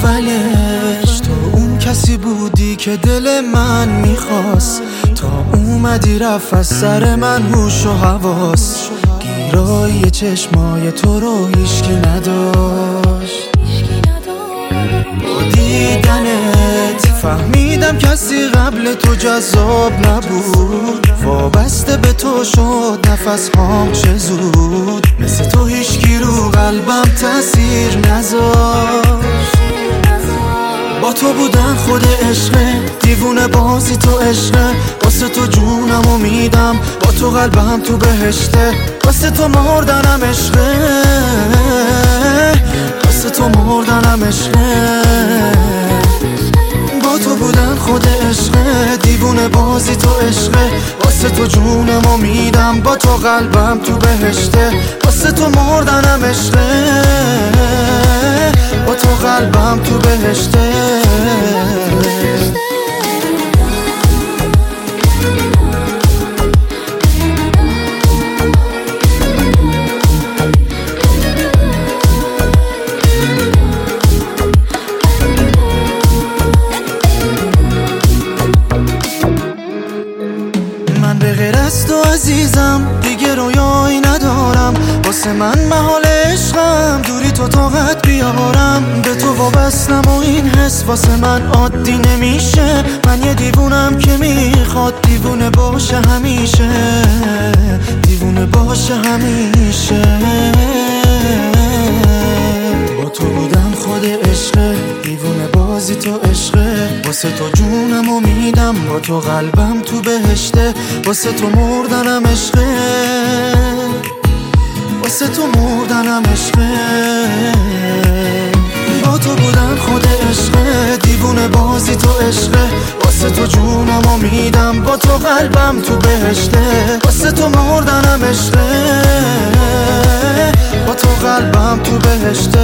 اولش تو اون کسی بودی که دل من میخواست، تا اومدی رفت از سر من هوش و حواس. گیرای چشمای تو رو هیچکی نداشت. با دیدنت فهمیدم کسی قبل تو جذاب نبود. وابسته به تو شد نفس هام چه زود. مثل تو هیچکی رو قلبم تأثیر نذاشت. با تو بودن خود عشقه، دیوونه بازی تو عشقه. واسه تو جونم میدم، با تو قلبم تو بهشته. واسه تو مردنم عشقه، واسه تو مردنم عشقه. با تو بودن خود عشقه، دیوونه بازی تو عشقه. واسه تو جونم میدم، با تو قلبم تو بهشته. واسه تو مردنم عشقه، با تو قلبم تو بهشته. من به غیر از تو عزیزم دیگه رویایی ندارم. واسه من محال عشقم دوری تو طاقت بیارم. به تو وابستم و این حس واسه من عادی نمیشه. من یه دیوونم که میخواد دیوونه باشه همیشه، دیوونه باشه همیشه. با تو بودم خود عشقه، دیوونه بازی تو عشقه. واسه تو جونم میدم، با تو قلبم تو بهشته. واسه تو مردنم عشقه، واسه تو مردنم عشقه. با تو بودن خود عشقه، دیوونه بازی تو عشقه. واسه تو جونم میدم، با تو قلبم تو بهشته. واسه تو مردنم عشقه، با تو قلبم تو بهشته.